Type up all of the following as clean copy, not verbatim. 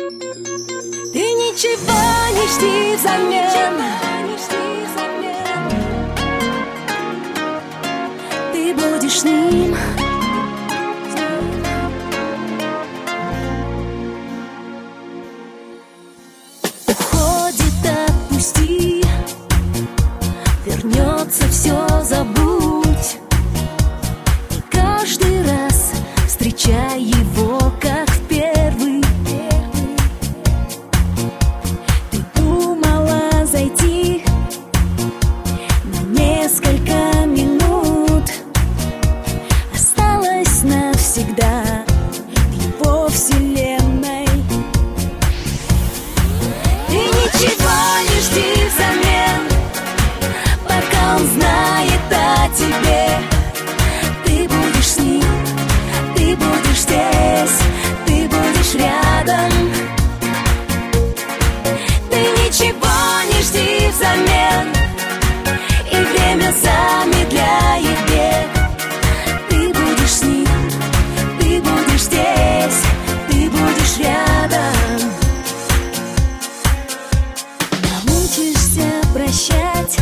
Ты ничего не жди взамен. Ты будешь с ним. Уходит, отпусти. Вернется, все забудь. И каждый раз встречай его, как в первый. Ты думала зайти на несколько минут, осталась навсегда в его вселенной. Ты ничего не жди взамен, пока он знает о тебе. Ты будешь с ним, ты будешь здесь, ты будешь рядом. Ты ничего не жди взамен, и время замедляет бег. Ты будешь с ним, ты будешь здесь, ты будешь рядом. Научишься прощать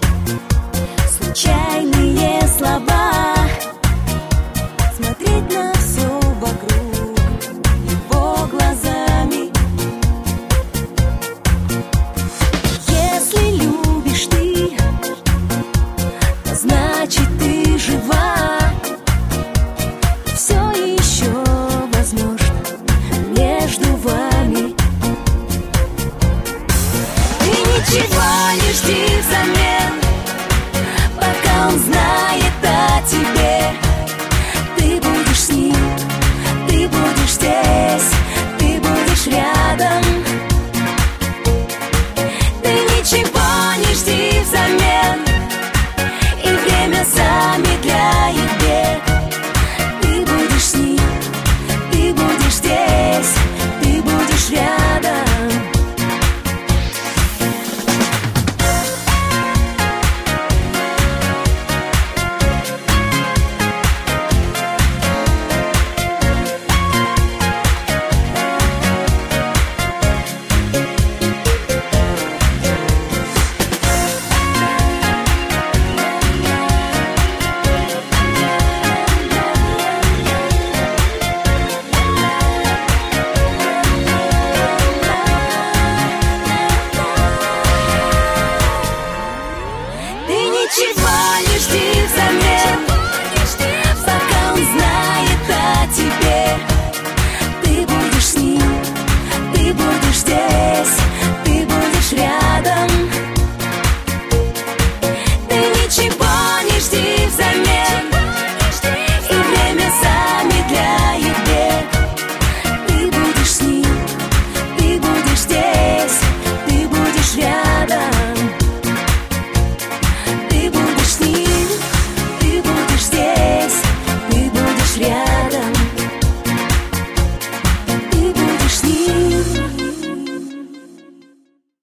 случайные слова, смотреть на все вокруг его глазами. Если любишь ты, то значит ты жива. Все еще возможно между вами. Ты ничего не жди взамен, пока он знает о тебе.